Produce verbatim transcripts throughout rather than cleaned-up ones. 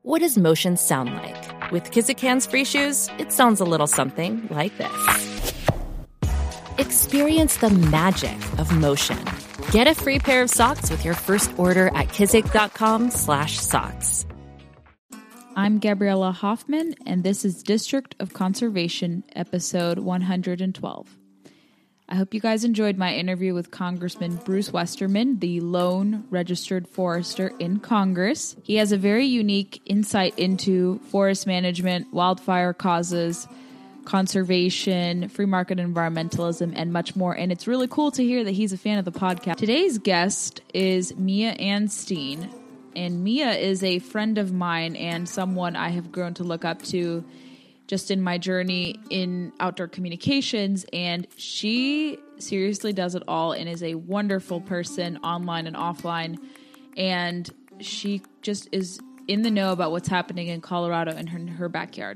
What does motion sound like? With Kizik Hands Free Shoes, it sounds a little something like this. Experience the magic of motion. Get a free pair of socks with your first order at kizik.com slash socks. I'm Gabriella Hoffman, and this is District of Conservation, episode one hundred twelve. I hope you guys enjoyed my interview with Congressman Bruce Westerman, the lone registered forester in Congress. He has a very unique insight into forest management, wildfire causes, conservation, free market environmentalism, and much more. And it's really cool to hear that he's a fan of the podcast. Today's guest is Mia Ann Steen. And Mia is a friend of mine and someone I have grown to look up to just in my journey in outdoor communications. And she seriously does it all and is a wonderful person online and offline. And she just is in the know about what's happening in Colorado and her, in her backyard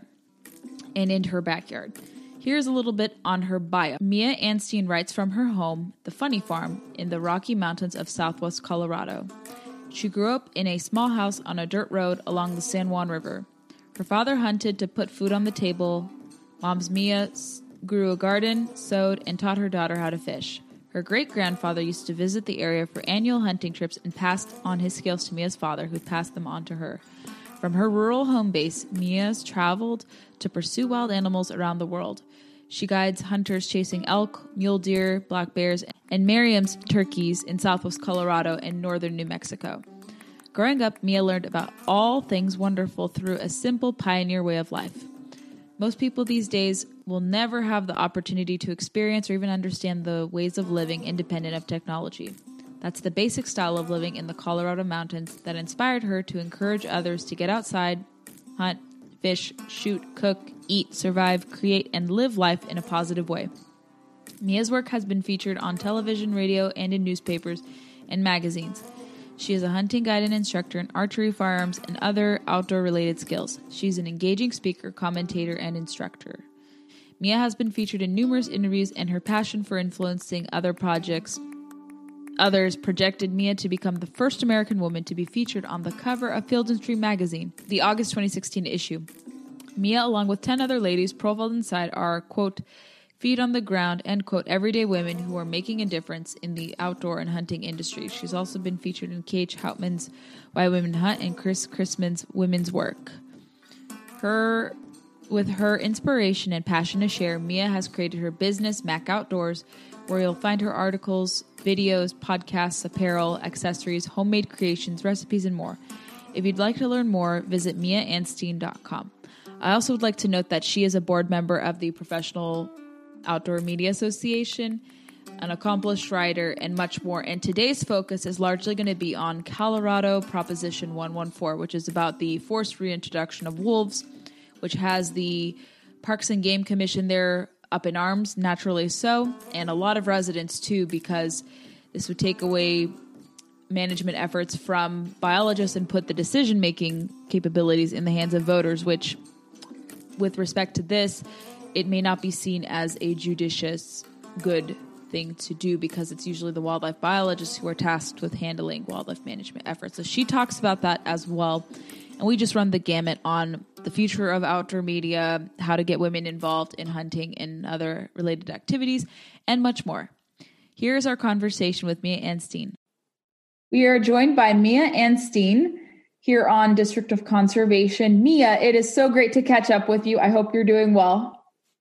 and in her backyard. Here's a little bit on her bio. Mia Ann Steen writes from her home, the Funny Farm, in the Rocky Mountains of southwest Colorado. She grew up in a small house on a dirt road along the San Juan River. Her father hunted to put food on the table. Mom's Mia grew a garden, sewed, and taught her daughter how to fish. Her great-grandfather used to visit the area for annual hunting trips and passed on his skills to Mia's father, who passed them on to her. From her rural home base, Mia's traveled to pursue wild animals around the world. She guides hunters chasing elk, mule deer, black bears, and Merriam's turkeys in southwest Colorado and northern New Mexico. Growing up, Mia learned about all things wonderful through a simple pioneer way of life. Most people these days will never have the opportunity to experience or even understand the ways of living independent of technology. That's the basic style of living in the Colorado mountains that inspired her to encourage others to get outside, hunt, fish, shoot, cook, eat, survive, create, and live life in a positive way. Mia's work has been featured on television, radio, and in newspapers and magazines. She is a hunting guide and instructor in archery, firearms, and other outdoor-related skills. She's an engaging speaker, commentator, and instructor. Mia has been featured in numerous interviews, and her passion for influencing other projects, others projected Mia to become the first American woman to be featured on the cover of Field and Stream magazine, the August twenty sixteen issue. Mia, along with ten other ladies profiled inside, are, quote, feet on the ground, end quote, everyday women who are making a difference in the outdoor and hunting industry. She's also been featured in K H Houtman's Why Women Hunt and Chris Chrisman's Women's Work. Her, with her inspiration and passion to share, Mia has created her business, Mac Outdoors, where you'll find her articles, videos, podcasts, apparel, accessories, homemade creations, recipes, and more. If you'd like to learn more, visit mia ann steen dot com. I also would like to note that she is a board member of the Professional Outdoor Media Association, an accomplished writer, and much more. And today's focus is largely going to be on Colorado Proposition one fourteen, which is about the forced reintroduction of wolves, which has the Parks and Game Commission there up in arms, naturally so, and a lot of residents too, because this would take away management efforts from biologists and put the decision-making capabilities in the hands of voters, which, with respect to this, it may not be seen as a judicious, good thing to do because it's usually the wildlife biologists who are tasked with handling wildlife management efforts. So she talks about that as well. And we just run the gamut on the future of outdoor media, how to get women involved in hunting and other related activities, and much more. Here's our conversation with Mia Ann Steen. We are joined by Mia Ann Steen here on District of Conservation. Mia, it is so great to catch up with you. I hope you're doing well.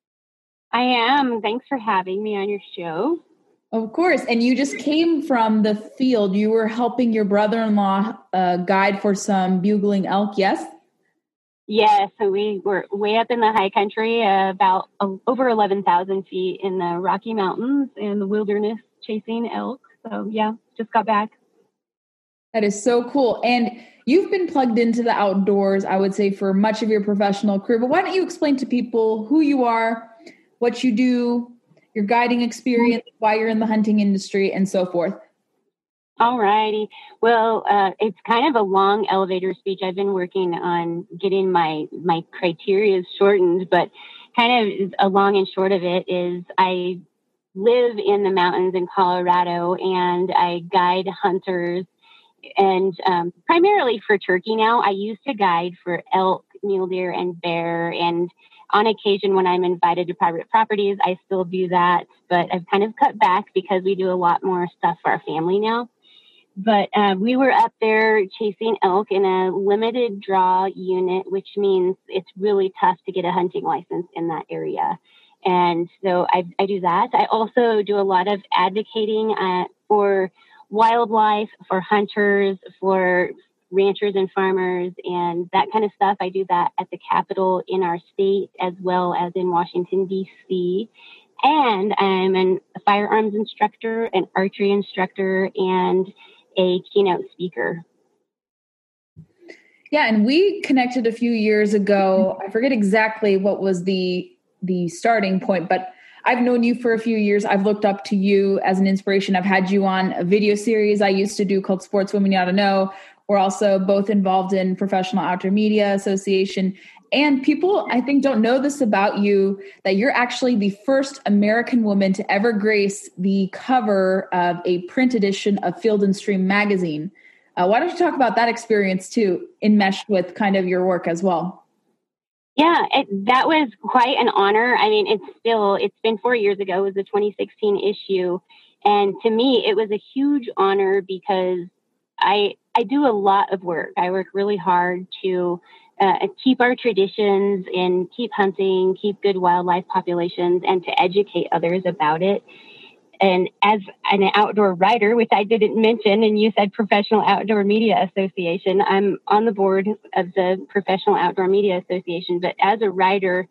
I am. Thanks for having me on your show. Of course. And you just came from the field. You were helping your brother-in-law uh, guide for some bugling elk, yes? Yeah, so we were way up in the high country, uh, about uh, over eleven thousand feet in the Rocky Mountains in the wilderness chasing elk. So yeah, just got back. That is so cool. And you've been plugged into the outdoors, I would say, for much of your professional career. But why don't you explain to people who you are, what you do, your guiding experience, why you're in the hunting industry, and so forth. All righty. Well, uh, it's kind of a long elevator speech. I've been working on getting my, my criteria shortened, but kind of a long and short of it is I live in the mountains in Colorado and I guide hunters and um, primarily for turkey now. I used to guide for elk, mule deer, and bear. And on occasion, when I'm invited to private properties, I still do that. But I've kind of cut back because we do a lot more stuff for our family now. But uh, we were up there chasing elk in a limited draw unit, which means it's really tough to get a hunting license in that area. And so I, I do that. I also do a lot of advocating uh, for wildlife, for hunters, for ranchers and farmers, and that kind of stuff. I do that at the Capitol in our state as well as in Washington, D C. And I'm an, a firearms instructor, an archery instructor, and a keynote speaker. Yeah, and we connected a few years ago. I forget exactly what was the the starting point, but I've known you for a few years. I've looked up to you as an inspiration. I've had you on a video series I used to do called Sports Women You Ought to Know. We're also both involved in Professional Outdoor Media Association. And people, I think, don't know this about you, that you're actually the first American woman to ever grace the cover of a print edition of Field and Stream magazine. Uh, why don't you talk about that experience too, enmeshed with kind of your work as well? Yeah, it, that was quite an honor. I mean, it's still, it's been four years ago. It was the twenty sixteen issue. And to me, it was a huge honor because I, I do a lot of work. I work really hard to uh, keep our traditions and keep hunting, keep good wildlife populations, and to educate others about it. And as an outdoor writer, which I didn't mention, and you said Professional Outdoor Media Association, I'm on the board of the Professional Outdoor Media Association. But as a writer,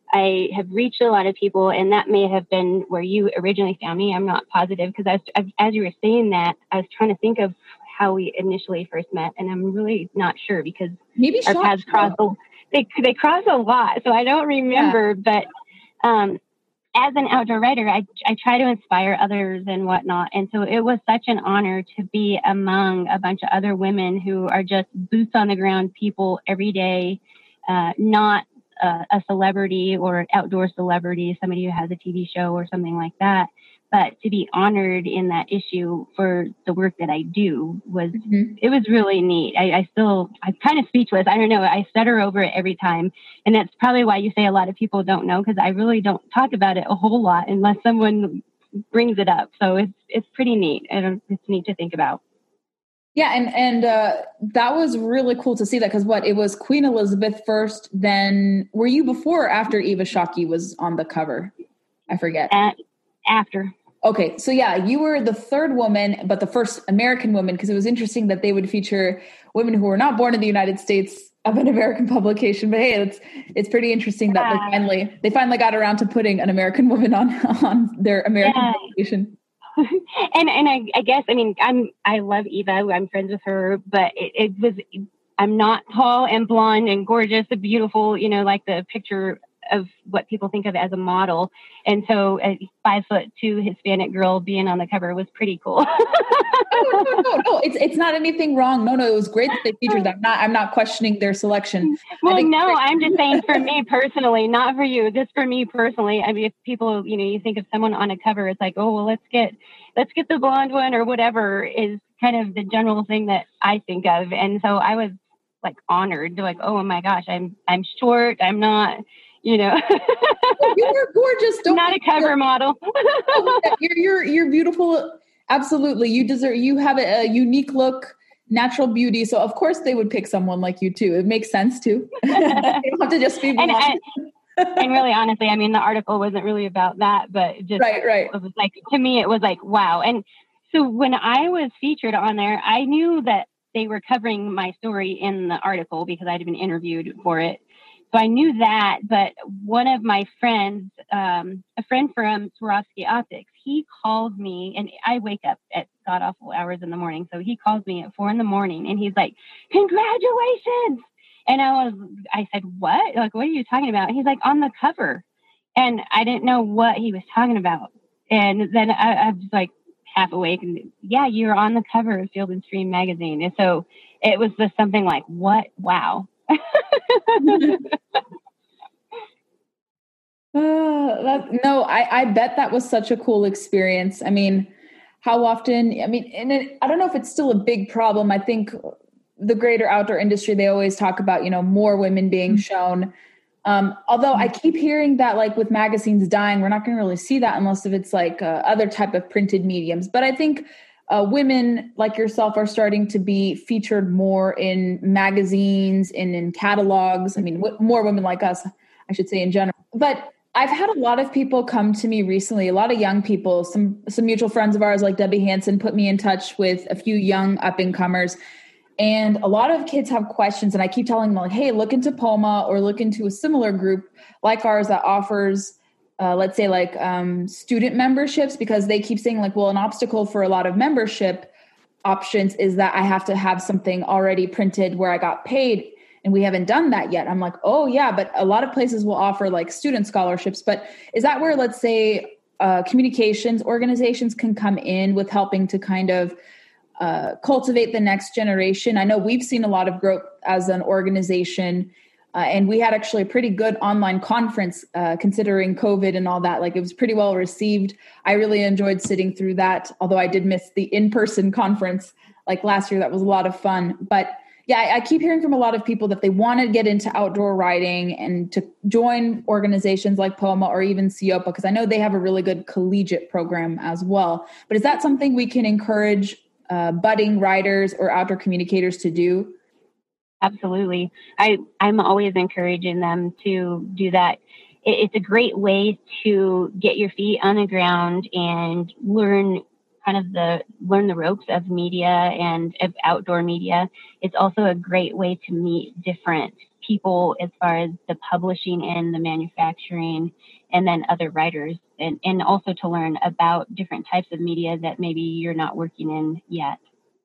I have reached a lot of people, and that may have been where you originally found me. I'm not positive because as, as you were saying that, I was trying to think of how we initially first met, and I'm really not sure because maybe our paths cross a, they they cross a lot, so I don't remember. Yeah. But um, as an outdoor writer, I I try to inspire others and whatnot, and so it was such an honor to be among a bunch of other women who are just boots on the ground people every day, uh, not uh, a celebrity or an outdoor celebrity, somebody who has a T V show or something like that. But to be honored in that issue for the work that I do was, mm-hmm. It was really neat. I, I still, I'm kind of speechless. I don't know. I stutter over it every time. And that's probably why you say a lot of people don't know, because I really don't talk about it a whole lot unless someone brings it up. So it's, it's pretty neat. And it's neat to think about. Yeah. And, and, uh, that was really cool to see that. Cause what, it was Queen Elizabeth first, then were you before or after Eva Shockey was on the cover? I forget. At, after. Okay. So yeah, you were the third woman, but the first American woman, because it was interesting that they would feature women who were not born in the United States of an American publication. But hey, it's, it's pretty interesting that yeah. they finally, they finally got around to putting an American woman on, on their American yeah. publication. and, and I, I guess, I mean, I'm, I love Eva. I'm friends with her, but it, it was, I'm not tall and blonde and gorgeous and beautiful, you know, like the picture of what people think of as a model. And so a five foot two Hispanic girl being on the cover was pretty cool. no, no, no, no. It's, it's not anything wrong. No, no. It was great that they featured them. Not, I'm not questioning their selection. Well, no, I'm just saying for me personally, not for you, just for me personally. I mean, if people, you know, you think of someone on a cover, it's like, oh, well, let's get, let's get the blonde one or whatever is kind of the general thing that I think of. And so I was like honored to like, oh my gosh, I'm, I'm short. I'm not, you know, oh, you were gorgeous. Don't not a cover you're, model. you're, you're, you're beautiful. Absolutely. You deserve, you have a, a unique look, natural beauty. So of course they would pick someone like you too. It makes sense too. You don't have to just be and, and, and really, honestly, I mean, the article wasn't really about that, but just, right, right. It was like, to me, it was like, wow. And so when I was featured on there, I knew that they were covering my story in the article because I'd been interviewed for it. So I knew that, but one of my friends, um, a friend from Swarovski Optics, he called me, and I wake up at god-awful hours in the morning. So he calls me at four in the morning, and he's like, congratulations. And I was, I said, what? Like, what are you talking about? And he's like, on the cover. And I didn't know what he was talking about. And then I, I was like half awake, and yeah, you're on the cover of Field and Stream magazine. And so it was just something like, what? Wow. uh, that, no, I, I bet that was such a cool experience. I mean, how often, I mean, and it, I don't know if it's still a big problem. I think the greater outdoor industry, they always talk about, you know, more women being shown. Um, although I keep hearing that like with magazines dying, we're not going to really see that unless if it's like uh, other type of printed mediums. But I think uh, women like yourself are starting to be featured more in magazines and in catalogs. I mean, w- more women like us, I should say in general. But I've had a lot of people come to me recently, a lot of young people, some some mutual friends of ours like Debbie Hansen put me in touch with a few young up-and-comers. And a lot of kids have questions, and I keep telling them like, hey, look into POMA or look into a similar group like ours that offers, uh, let's say like um, student memberships, because they keep saying like, well, an obstacle for a lot of membership options is that I have to have something already printed where I got paid. And we haven't done that yet. I'm like, oh yeah, but a lot of places will offer like student scholarships. But is that where, let's say, uh, communications organizations can come in with helping to kind of uh, cultivate the next generation? I know we've seen a lot of growth as an organization, uh, and we had actually a pretty good online conference uh, considering COVID and all that. Like it was pretty well received. I really enjoyed sitting through that, although I did miss the in-person conference like last year. That was a lot of fun. But yeah, I, I keep hearing from a lot of people that they want to get into outdoor riding and to join organizations like POMA or even SEOPA, because I know they have a really good collegiate program as well. But is that something we can encourage uh, budding riders or outdoor communicators to do? Absolutely. I, I'm always encouraging them to do that. It, it's a great way to get your feet on the ground and learn kind of the learn the ropes of media and of outdoor media. It's also a great way to meet different people as far as the publishing and the manufacturing, and then other writers, and, and also to learn about different types of media that maybe you're not working in yet.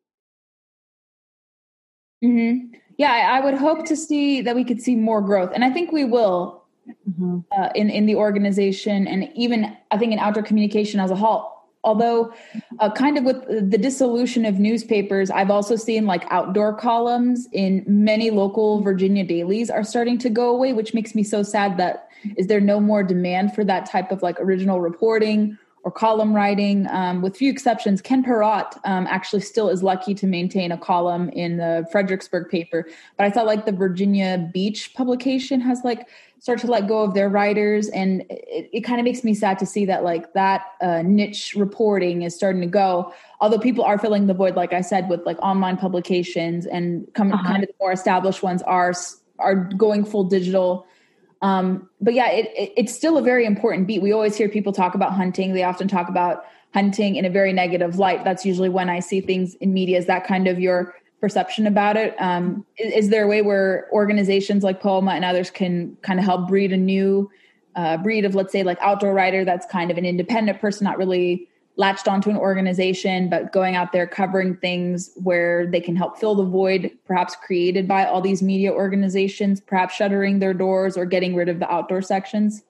Mm-hmm. Yeah, I, I would hope to see that we could see more growth. And I think we will mm-hmm. uh, in, in the organization, and even I think in outdoor communication as a whole. Although uh, kind of with the dissolution of newspapers, I've also seen like outdoor columns in many local Virginia dailies are starting to go away, which makes me so sad. That is there no more demand for that type of like original reporting or column writing? Um, with few exceptions, Ken Perrott um, actually still is lucky to maintain a column in the Fredericksburg paper. But I thought like the Virginia Beach publication has like start to let go of their writers. And it, it kind of makes me sad to see that like that uh, niche reporting is starting to go, although people are filling the void, like I said, with like online publications, and come, uh-huh. kind of the more established ones are, are going full digital. Um, but yeah, it, it, it's still a very important beat. We always hear people talk about hunting. They often talk about hunting in a very negative light. That's usually when I see things in media. Is that kind of your perception about it? Um, is, is there a way where organizations like POMA and others can kind of help breed a new uh, breed of, let's say, like outdoor writer that's kind of an independent person, not really latched onto an organization, but going out there covering things where they can help fill the void, perhaps created by all these media organizations, perhaps shuttering their doors or getting rid of the outdoor sections?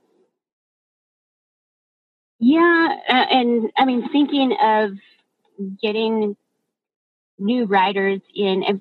Yeah, uh, and I mean, thinking of getting new writers in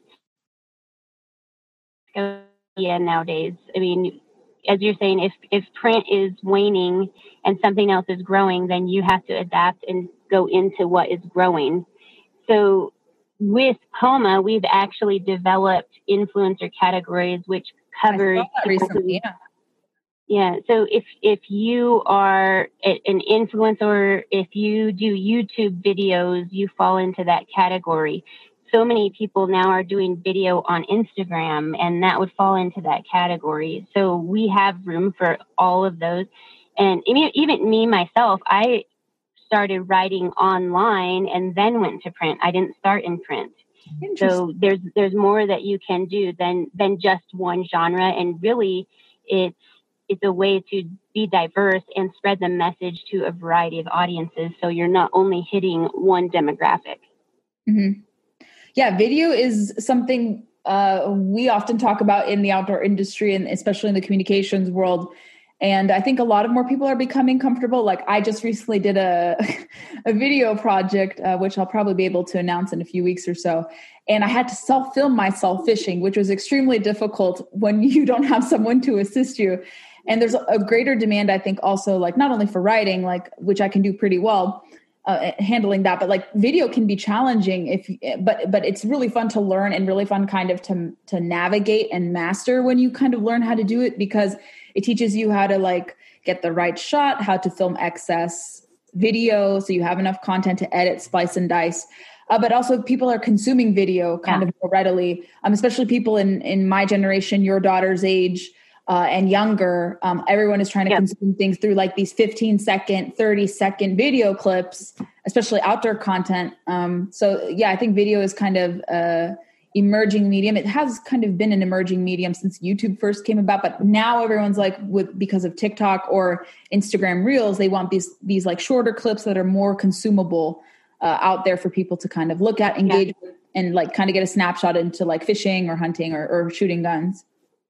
yeah, nowadays. I mean, as you're saying, if, if print is waning and something else is growing, then you have to adapt and go into what is growing. So with POMA, we've actually developed influencer categories, which covers recently, yeah. Yeah. So if, if you are a, an influencer, if you do YouTube videos, you fall into that category. So many people now are doing video on Instagram, and that would fall into that category. So we have room for all of those. And even, even me, myself, I started writing online and then went to print. I didn't start in print. So there's, there's more that you can do than, than just one genre. And really it's, it's a way to be diverse and spread the message to a variety of audiences. So you're not only hitting one demographic. Mm-hmm. Yeah, video is something uh, we often talk about in the outdoor industry, and especially in the communications world. And I think a lot of more people are becoming comfortable. Like I just recently did a, a video project, uh, which I'll probably be able to announce in a few weeks or so. And I had to self-film myself fishing, which was extremely difficult when you don't have someone to assist you. And there's a greater demand, I think, also like not only for writing, like which I can do pretty well, uh, handling that. But like video can be challenging if, but, but it's really fun to learn and really fun kind of to, to navigate and master when you kind of learn how to do it, because it teaches you how to like get the right shot, how to film excess video so you have enough content to edit, splice, and dice. Uh, but also people are consuming video kind yeah. of more readily, um, especially people in, in my generation, your daughter's age uh, and younger. Um, everyone is trying to yep. consume things through like these fifteen second, thirty second video clips, especially outdoor content. Um, so yeah, I think video is kind of a emerging medium. It has kind of been an emerging medium since YouTube first came about, but now everyone's like with, because of TikTok or Instagram Reels, they want these, these like shorter clips that are more consumable uh, out there for people to kind of look at, engage yeah. with, and like kind of get a snapshot into like fishing or hunting or, or shooting guns.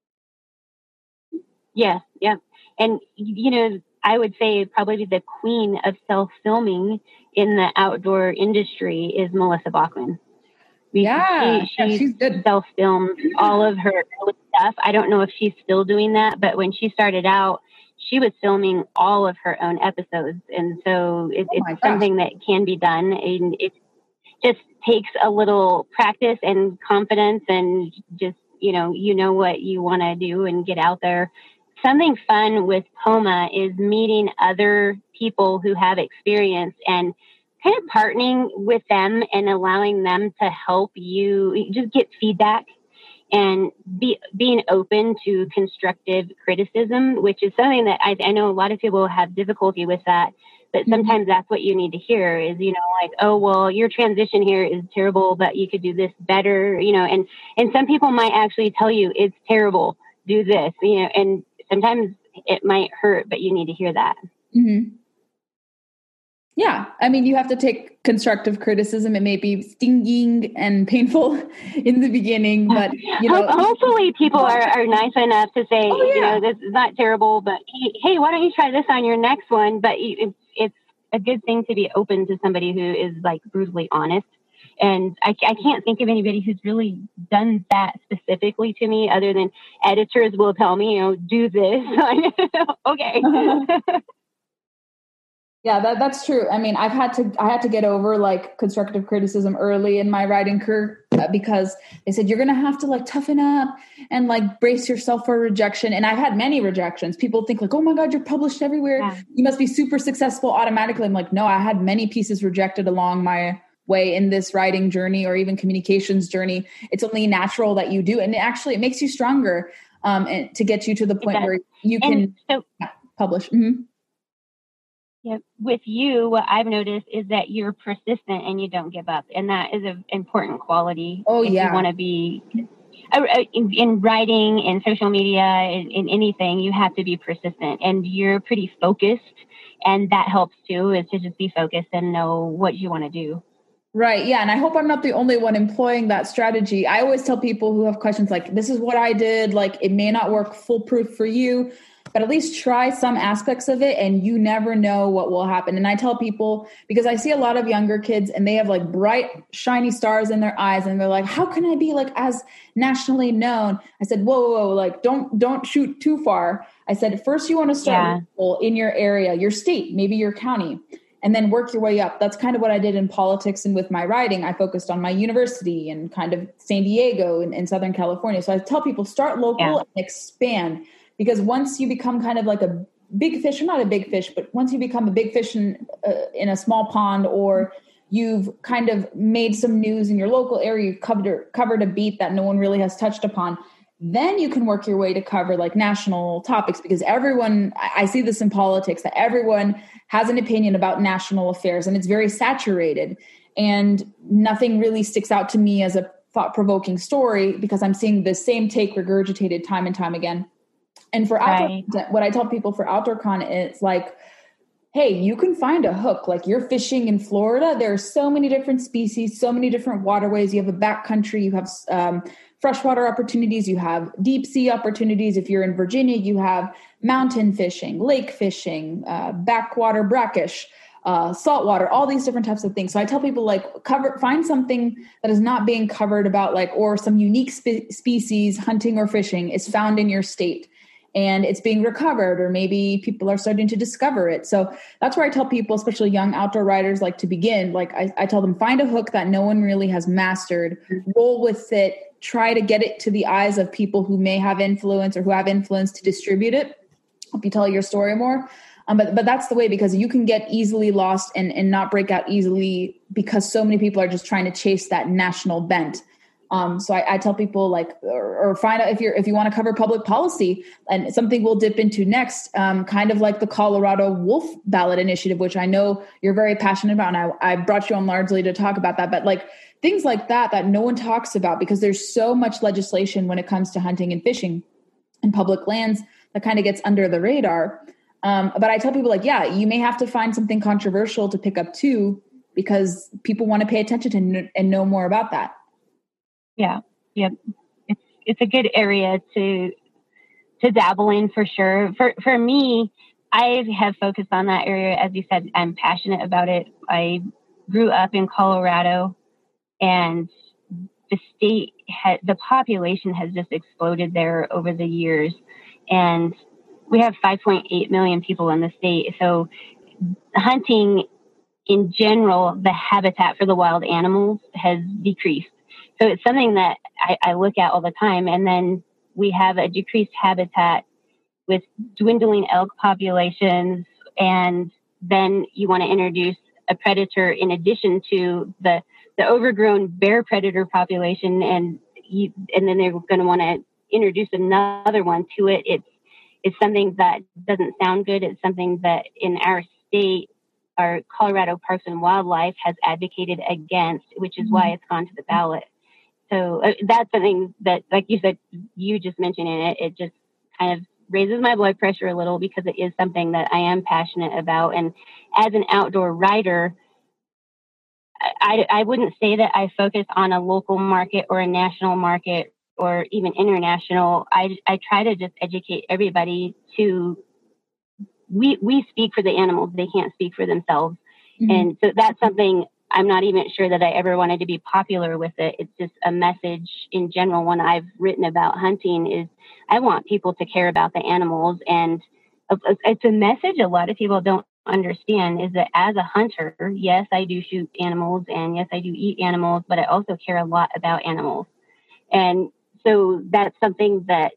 Yeah. Yeah. And, you know, I would say probably the queen of self-filming in the outdoor industry is Melissa Bachman. Yeah, she, yeah, she's good. Self-filmed all of her early stuff. I don't know if she's still doing that, but when she started out, she was filming all of her own episodes. And so it, oh it's something that can be done. And it just takes a little practice and confidence and just, you know, you know what you want to do and get out there. Something fun with POMA is meeting other people who have experience and kind of partnering with them and allowing them to help you just get feedback and be being open to constructive criticism, which is something that I, I know a lot of people have difficulty with that, but sometimes mm-hmm. that's what you need to hear is, you know, like, oh, well, your transition here is terrible, but you could do this better, you know, and, and some people might actually tell you it's terrible, do this, you know, and sometimes it might hurt, but you need to hear that. Mm-hmm. Yeah. I mean, you have to take constructive criticism. It may be stinging and painful in the beginning, but, you know. Hopefully people are, are nice enough to say, oh, yeah. you know, this is not terrible, but hey, why don't you try this on your next one? But it's, it's a good thing to be open to somebody who is like brutally honest. And I, I can't think of anybody who's really done that specifically to me other than editors will tell me, you know, do this. Okay. Yeah, that, that's true. I mean, I've had to, I had to get over like constructive criticism early in my writing career uh, because they said, you're going to have to like toughen up and like brace yourself for rejection. And I've had many rejections. People think like, oh my God, you're published everywhere. Yeah. You must be super successful automatically. I'm like, no, I had many pieces rejected along my way in this writing journey or even communications journey. It's only natural that you do. And it actually, it makes you stronger um, and to get you to the point where you can so- publish. Mm-hmm. Yeah, with you, what I've noticed is that you're persistent and you don't give up. And that is an important quality. Oh, if yeah. you want to be in, in writing and social media, in, in anything, you have to be persistent. And you're pretty focused. And that helps too, is to just be focused and know what you want to do. Right. Yeah. And I hope I'm not the only one employing that strategy. I always tell people who have questions like, this is what I did. Like, it may not work foolproof for you, but at least try some aspects of it and you never know what will happen. And I tell people, because I see a lot of younger kids and they have like bright, shiny stars in their eyes and they're like, how can I be like as nationally known? I said, whoa, whoa, whoa, like don't, don't shoot too far. I said, first you want to start yeah. in your area, your state, maybe your county, and then work your way up. That's kind of what I did in politics and with my writing. I focused on my university and kind of San Diego and in Southern California. So I tell people start local yeah. and expand. Because once you become kind of like a big fish, or not a big fish, but once you become a big fish in, uh, in a small pond, or you've kind of made some news in your local area, you've covered, covered a beat that no one really has touched upon, then you can work your way to cover like national topics. Because everyone, I see this in politics, that everyone has an opinion about national affairs and it's very saturated. And nothing really sticks out to me as a thought-provoking story because I'm seeing the same take regurgitated time and time again. And for outdoor, right. what I tell people for outdoor con, it's like, hey, you can find a hook. Like you're fishing in Florida. There are so many different species, so many different waterways. You have a backcountry, you have um, freshwater opportunities, you have deep sea opportunities. If you're in Virginia, you have mountain fishing, lake fishing, uh, backwater brackish, uh, saltwater, all these different types of things. So I tell people like cover, find something that is not being covered about, like, or some unique spe- species hunting or fishing is found in your state. and it's being recovered, or maybe people are starting to discover it. So that's where I tell people, especially young outdoor riders, like to begin, like I, I tell them, find a hook that no one really has mastered, roll with it, try to get it to the eyes of people who may have influence or who have influence to distribute it. Help you tell your story more. Um, but, but that's the way, because you can get easily lost and, and not break out easily because so many people are just trying to chase that national bent. Um, so I, I tell people like, or, or find out if you're, if you want to cover public policy, and something we'll dip into next, um, kind of like the Colorado Wolf Ballot Initiative, which I know you're very passionate about. And I, I brought you on largely to talk about that, but like things like that, that no one talks about, because there's so much legislation when it comes to hunting and fishing in public lands that kind of gets under the radar. Um, but I tell people like, yeah, you may have to find something controversial to pick up too, because people want to pay attention to and know more about that. Yeah. Yeah. It's, it's a good area to, to dabble in for sure. For, for me, I have focused on that area. As you said, I'm passionate about it. I grew up in Colorado, and the state had, the population has just exploded there over the years. And we have five point eight million people in the state. So hunting in general, the habitat for the wild animals has decreased. So it's something that I, I look at all the time. And then we have a decreased habitat with dwindling elk populations. And then you want to introduce a predator in addition to the, the overgrown bear predator population. And you, and then they're going to want to introduce another one to it. It's, it's something that doesn't sound good. It's something that in our state, our Colorado Parks and Wildlife has advocated against, which is why it's gone to the ballot. So uh, that's something that, like you said, you just mentioned in it, it just kind of raises my blood pressure a little, because it is something that I am passionate about. And as an outdoor rider, I, I wouldn't say that I focus on a local market or a national market or even international. I, I try to just educate everybody to, we, we speak for the animals. They can't speak for themselves. Mm-hmm. And so that's something I'm not even sure that I ever wanted to be popular with it. It's just a message in general. When I've written about hunting, is I want people to care about the animals. And it's a message a lot of people don't understand, is that as a hunter, yes, I do shoot animals, and yes, I do eat animals, but I also care a lot about animals. And so that's something that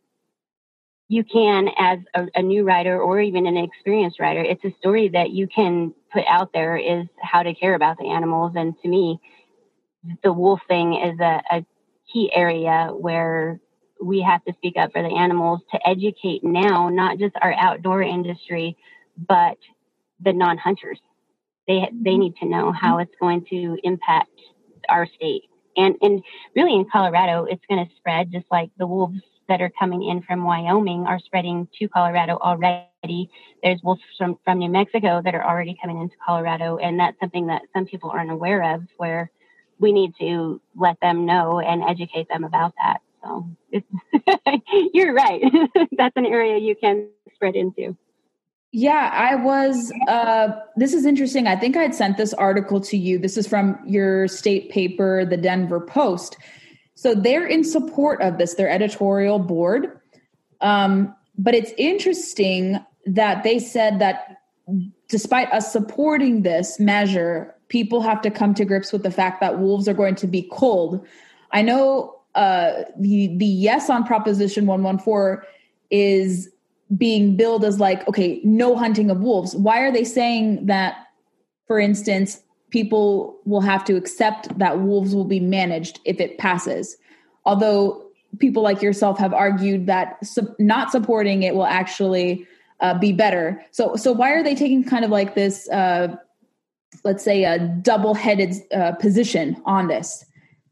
you can, as a, a new writer or even an experienced writer, it's a story that you can put out there, is how to care about the animals. And to me, the wolf thing is a, a key area where we have to speak up for the animals, to educate now, not just our outdoor industry, but the non-hunters. They they need to know how it's going to impact our state. And, and really in Colorado, it's going to spread, just like the wolves that are coming in from Wyoming are spreading to Colorado already. There's wolves from, from New Mexico that are already coming into Colorado. And that's something that some people aren't aware of, where we need to let them know and educate them about that. So it's, you're right. That's an area you can spread into. Yeah, I was, uh, this is interesting. I think I had sent this article to you. This is from your state paper, the Denver Post. So they're in support of this, their editorial board. Um, but it's interesting that they said that despite us supporting this measure, people have to come to grips with the fact that wolves are going to be culled. I know uh, the the yes on Proposition one fourteen is being billed as like, okay, no hunting of wolves. Why are they saying that, for instance, people will have to accept that wolves will be managed if it passes? Although people like yourself have argued that su- not supporting it will actually uh, be better. So, so why are they taking kind of like this, uh, let's say, a double-headed uh, position on this?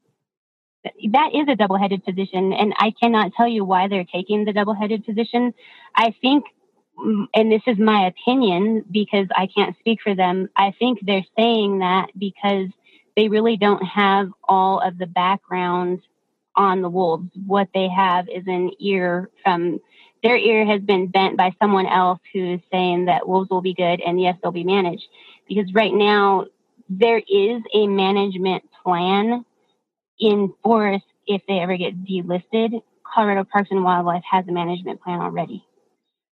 That is a double-headed position, and I cannot tell you why they're taking the double-headed position. I think, and this is my opinion because I can't speak for them, I think they're saying that because they really don't have all of the background on the wolves. What they have is an ear from, their ear has been bent by someone else who is saying that wolves will be good and yes, they'll be managed. Because right now there is a management plan in forests. If they ever get delisted, Colorado Parks and Wildlife has a management plan already.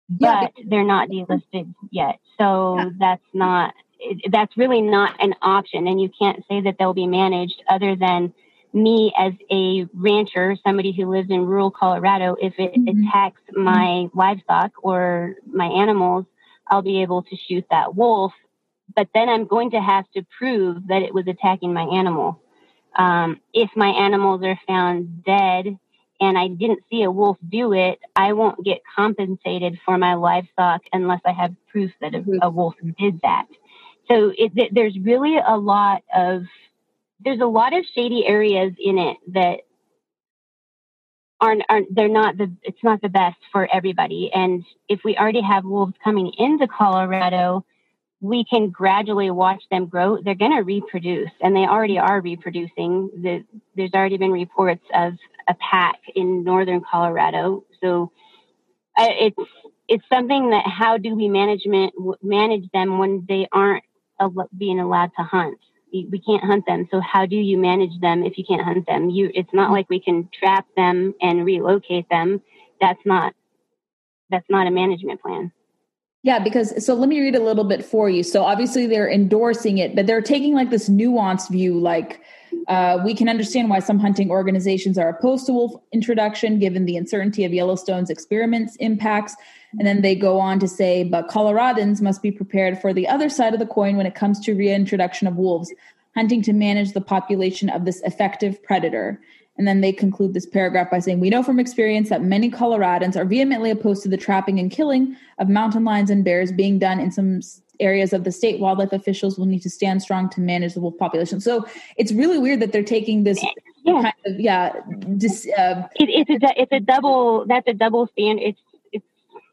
but yeah. they're not delisted yet. So yeah. that's not, that's really not an option. And you can't say that they'll be managed other than me as a rancher, somebody who lives in rural Colorado. If it mm-hmm. attacks my livestock or my animals, I'll be able to shoot that wolf. But then I'm going to have to prove that it was attacking my animal. Um, if my animals are found dead and I didn't see a wolf do it, I won't get compensated for my livestock unless I have proof that a, a wolf did that. So it, there's really a lot of, there's a lot of shady areas in it that aren't, aren't, they're not the, it's not the best for everybody. And if we already have wolves coming into Colorado, we can gradually watch them grow. They're going to reproduce, and they already are reproducing. The, there's already been reports of a pack in northern Colorado. So uh, it's it's something that how do we management manage them when they aren't al- being allowed to hunt? We can't hunt them. So how do you manage them if you can't hunt them? You it's not like we can trap them and relocate them. That's not that's not a management plan. Yeah, because so let me read a little bit for you. So obviously they're endorsing it, but they're taking like this nuanced view. Like uh, we can understand why some hunting organizations are opposed to wolf introduction, given the uncertainty of Yellowstone's experiments impacts. And then they go on to say, but Coloradans must be prepared for the other side of the coin when it comes to reintroduction of wolves, hunting to manage the population of this effective predator. And then they conclude this paragraph by saying, we know from experience that many Coloradans are vehemently opposed to the trapping and killing of mountain lions and bears being done in some areas of the state. Wildlife officials will need to stand strong to manage the wolf population. So it's really weird that they're taking this yeah. kind of, yeah. Dis, uh, it, it's, a, it's a double, that's a double stand. It's, it's,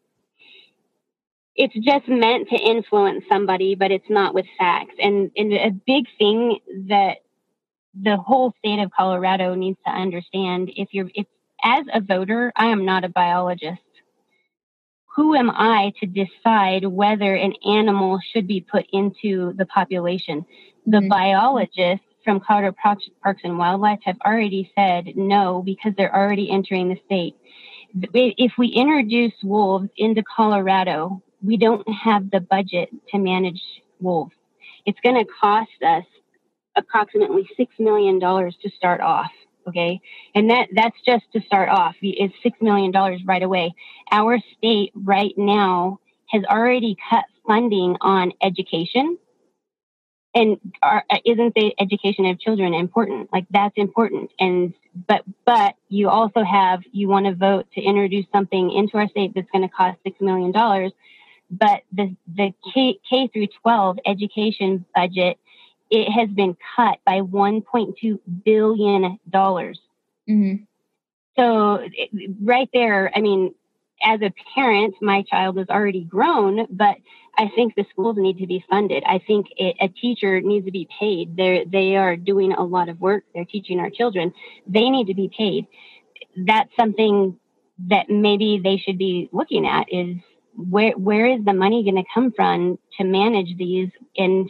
it's just meant to influence somebody, but it's not with facts. And, and a big thing that the whole state of Colorado needs to understand, if you're, if as a voter, I am not a biologist. Who am I to decide whether an animal should be put into the population? The mm-hmm. biologists from Colorado Parks and Wildlife have already said no, because they're already entering the state. If we introduce wolves into Colorado, we don't have the budget to manage wolves. It's going to cost us approximately six million dollars to start off. Okay. And that, that's just to start off. It's six million dollars right away. Our state right now has already cut funding on education. And are, isn't the education of children important? Like that's important. And, but, but you also have, you want to vote to introduce something into our state that's going to cost six million dollars. But the, the K, K through twelve education budget, it has been cut by one point two billion dollars. Mm-hmm. So it, right there, I mean, as a parent, my child is already grown, but I think the schools need to be funded. I think it, a teacher needs to be paid. They're, they are doing a lot of work. They're teaching our children. They need to be paid. That's something that maybe they should be looking at is where, where is the money going to come from to manage these? And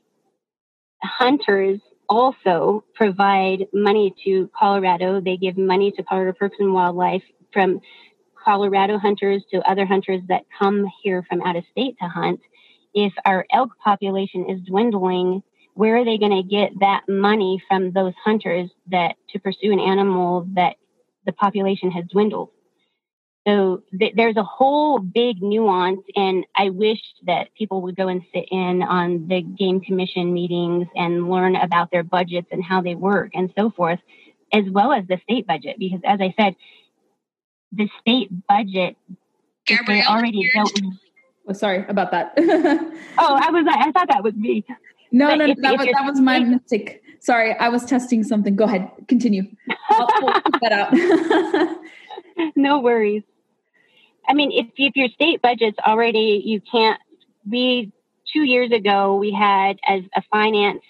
hunters also provide money to Colorado. They give money to Colorado Parks and Wildlife, from Colorado hunters to other hunters that come here from out of state to hunt. If our elk population is dwindling, where are they going to get that money from those hunters that to pursue an animal that the population has dwindled? So th- there's a whole big nuance, and I wish that people would go and sit in on the Game Commission meetings and learn about their budgets and how they work and so forth, as well as the state budget. Because as I said, the state budget, if they already don't. Oh, sorry about that. oh, I was I thought that was me. No, but no, if, that, if was, that was my mistake. Sorry, I was testing something. Go ahead, continue. I'll put that out. No worries. I mean, if, if your state budget's already, you can't, we, two years ago, we had as a finance,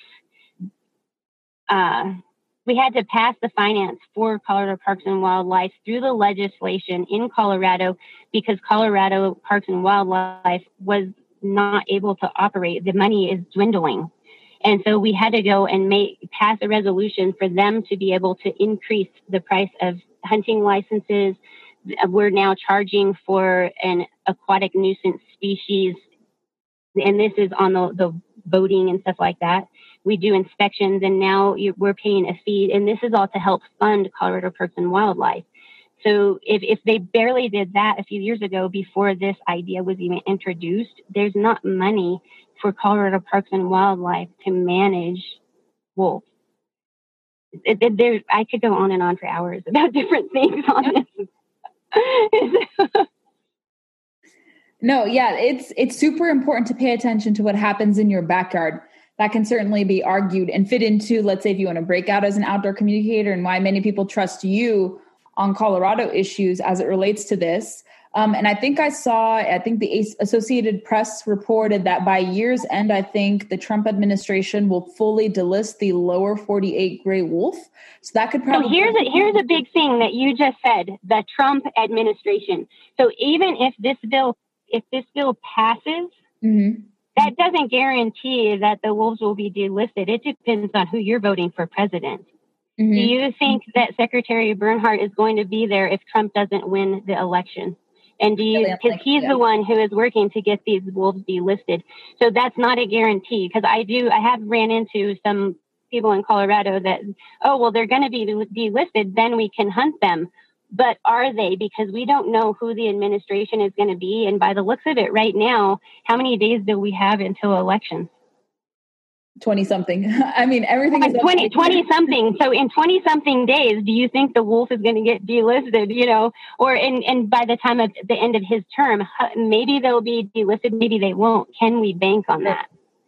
uh, we had to pass the finance for Colorado Parks and Wildlife through the legislation in Colorado because Colorado Parks and Wildlife was not able to operate. The money is dwindling. And so we had to go and make pass a resolution for them to be able to increase the price of hunting licenses, we're now charging for an aquatic nuisance species, and this is on the, the boating and stuff like that. We do inspections, and now you, we're paying a fee, and this is all to help fund Colorado Parks and Wildlife. So if, if they barely did that a few years ago before this idea was even introduced, there's not money for Colorado Parks and Wildlife to manage wolves. It, it, there, I could go on and on for hours about different things on this. No, yeah, it's it's super important to pay attention to what happens in your backyard. That can certainly be argued and fit into, let's say, if you want to break out as an outdoor communicator and why many people trust you on Colorado issues as it relates to this. Um, and I think I saw, I think the Associated Press reported that by year's end, I think the Trump administration will fully delist the lower forty-eight gray wolf. So that could probably... So here's a, here's a big thing that you just said, the Trump administration. So even if this bill, if this bill passes, mm-hmm. that doesn't guarantee that the wolves will be delisted. It depends on who you're voting for president. Mm-hmm. Do you think that Secretary Bernhardt is going to be there if Trump doesn't win the election? And do you, because he's the one who is working to get these wolves delisted. So that's not a guarantee, because I do, I have ran into some people in Colorado that, oh, well, they're going to be delisted, then we can hunt them. But are they? Because we don't know who the administration is going to be. And by the looks of it right now, how many days do we have until elections? twenty something. I mean, everything is twenty, twenty something. So in twenty something days, do you think the wolf is going to get delisted, you know, or in, and by the time of the end of his term, maybe they'll be delisted, maybe they won't. Can we bank on that?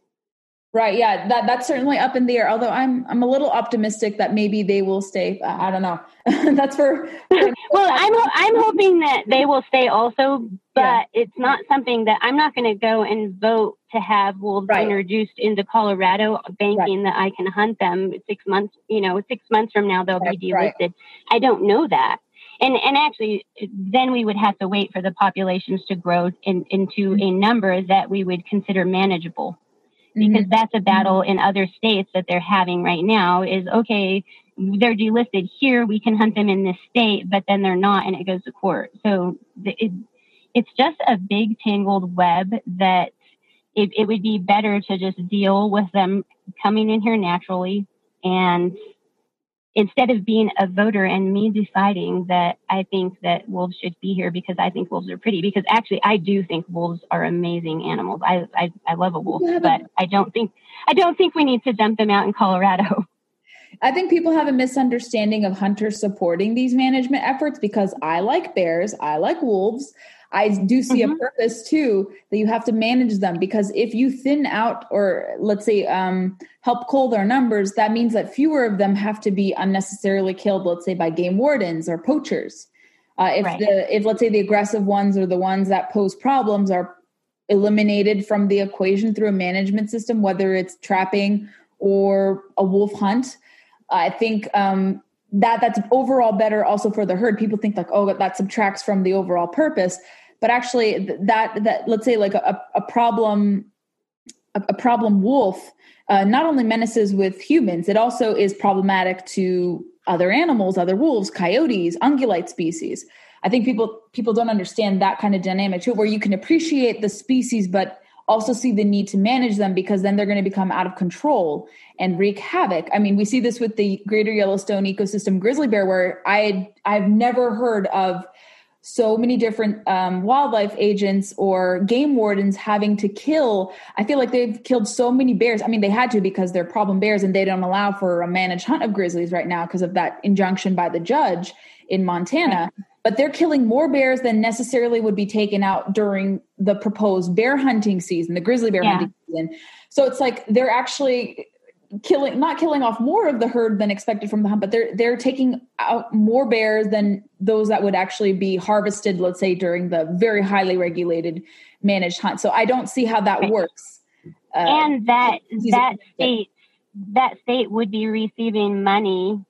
Right. Yeah, that that's certainly up in the air. Although I'm I'm a little optimistic that maybe they will stay. I don't know. That's for. for well, I'm I'm hoping that they will stay also, but yeah. It's not something that I'm not going to go and vote to have wolves right. introduced into Colorado, banking right. that I can hunt them six months. You know, six months from now they'll right. be delisted. Right. I don't know that. And and actually, then we would have to wait for the populations to grow in, into mm-hmm. a number that we would consider manageable. Because that's a battle in other states that they're having right now is, okay, they're delisted here, we can hunt them in this state, but then they're not, and it goes to court. So it, it's just a big tangled web that it, it would be better to just deal with them coming in here naturally. And instead of being a voter and me deciding that I think that wolves should be here because I think wolves are pretty, because actually I do think wolves are amazing animals. I I, I love a wolf, but I don't think I don't think we need to dump them out in Colorado. I think people have a misunderstanding of hunters supporting these management efforts because I like bears, I like wolves. I do see mm-hmm. a purpose too, that you have to manage them, because if you thin out or let's say um, help cull their numbers, that means that fewer of them have to be unnecessarily killed, let's say by game wardens or poachers. Uh, if right. the if let's say the aggressive ones or the ones that pose problems are eliminated from the equation through a management system, whether it's trapping or a wolf hunt, I think um, that that's overall better also for the herd. People think like, oh, that subtracts from the overall purpose. But actually that, that let's say like a, a problem, a, a problem wolf uh, not only menaces with humans, it also is problematic to other animals, other wolves, coyotes, ungulate species. I think people, people don't understand that kind of dynamic too, where you can appreciate the species, but also see the need to manage them because then they're going to become out of control and wreak havoc. I mean, we see this with the Greater Yellowstone ecosystem grizzly bear, where I, I've never heard of so many different um, wildlife agents or game wardens having to kill. I feel like they've killed so many bears. I mean, they had to because they're problem bears and they don't allow for a managed hunt of grizzlies right now because of that injunction by the judge in Montana. But they're killing more bears than necessarily would be taken out during the proposed bear hunting season, the grizzly bear yeah. hunting season. So it's like they're actually killing, not killing off more of the herd than expected from the hunt, but they're they're taking out more bears than those that would actually be harvested, let's say, during the very highly regulated managed hunt. So I don't see how that right. works. Uh, and that that state that state would be receiving money.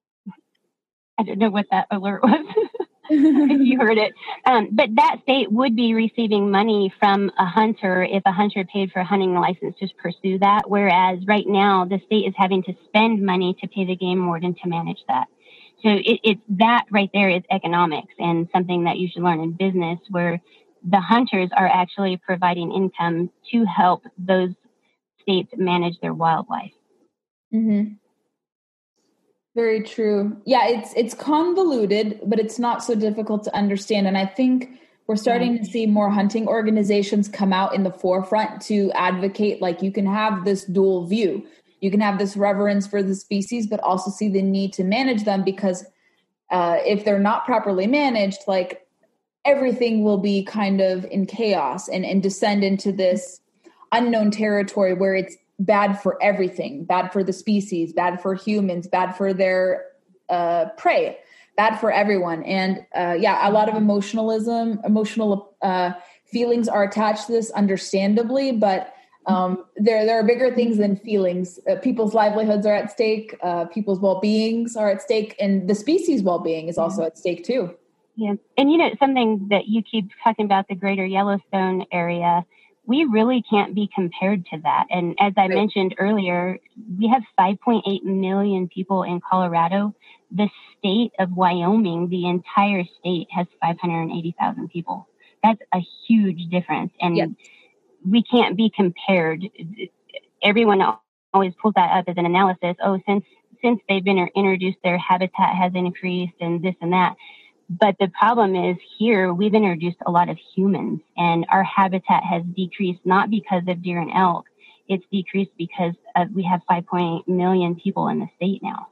I don't know what that alert was. If you heard it. Um, but that state would be receiving money from a hunter if a hunter paid for a hunting license to pursue that. Whereas right now the state is having to spend money to pay the game warden to manage that. so it, it's that right there is economics, and something that you should learn in business, where the hunters are actually providing income to help those states manage their wildlife. Mm-hmm. Very true. Yeah, it's it's convoluted, but it's not so difficult to understand. And I think we're starting to see more hunting organizations come out in the forefront to advocate, like, you can have this dual view. You can have this reverence for the species, but also see the need to manage them, because uh, if they're not properly managed, like, everything will be kind of in chaos and, and descend into this unknown territory where it's bad for everything, bad for the species, bad for humans, bad for their uh, prey, bad for everyone. And uh, yeah, a lot of emotionalism, emotional uh, feelings are attached to this, understandably, but um, there, there are bigger things than feelings. Uh, people's livelihoods are at stake. Uh, people's well-beings are at stake, and the species' well-being is also at stake too. Yeah. And, you know, something that you keep talking about, the greater Yellowstone area, we really can't be compared to that. And as I mentioned earlier, we have five point eight million people in Colorado. The state of Wyoming, the entire state, has five hundred eighty thousand people. That's a huge difference. And yes, we can't be compared. Everyone always pulls that up as an analysis. Oh, since since they've been introduced, their habitat has increased and this and that. But the problem is, here we've introduced a lot of humans, and our habitat has decreased, not because of deer and elk. It's decreased because of, we have five point eight million people in the state now.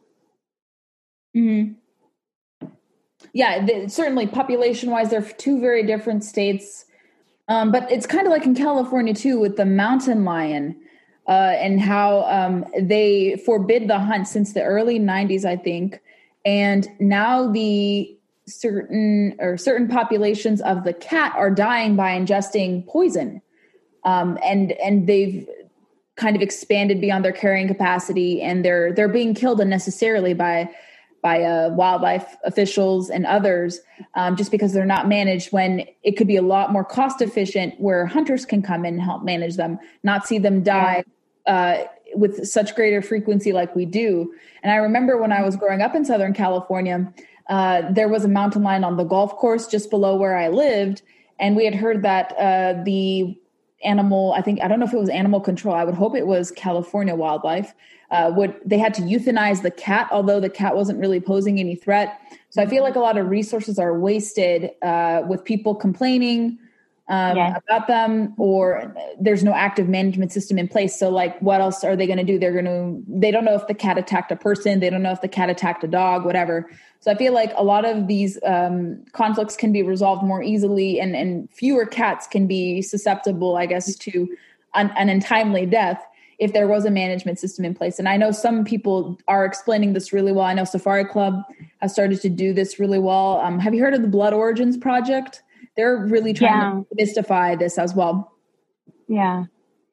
Mm-hmm. Yeah, the, certainly population-wise, they're two very different states. Um, but it's kind of like in California, too, with the mountain lion uh, and how um, they forbid the hunt since the early nineties, I think. And now the certain or certain populations of the cat are dying by ingesting poison. Um, and, and they've kind of expanded beyond their carrying capacity, and they're, they're being killed unnecessarily by, by uh, wildlife officials and others, um, just because they're not managed, when it could be a lot more cost efficient where hunters can come in and help manage them, not see them die uh, with such greater frequency like we do. And I remember when I was growing up in Southern California, Uh, there was a mountain lion on the golf course just below where I lived. And we had heard that uh, the animal, I think, I don't know if it was animal control, I would hope it was California Wildlife, uh, would they had to euthanize the cat, although the cat wasn't really posing any threat. So I feel like a lot of resources are wasted uh, with people complaining um, yeah. about them, or there's no active management system in place. So like, what else are they going to do? They're going to, they don't know if the cat attacked a person. They don't know if the cat attacked a dog, whatever. So I feel like a lot of these um, conflicts can be resolved more easily, and, and fewer cats can be susceptible, I guess, to an, an untimely death if there was a management system in place. And I know some people are explaining this really well. I know Safari Club has started to do this really well. Um, have you heard of the Blood Origins Project? They're really trying yeah. to demystify this as well. Yeah.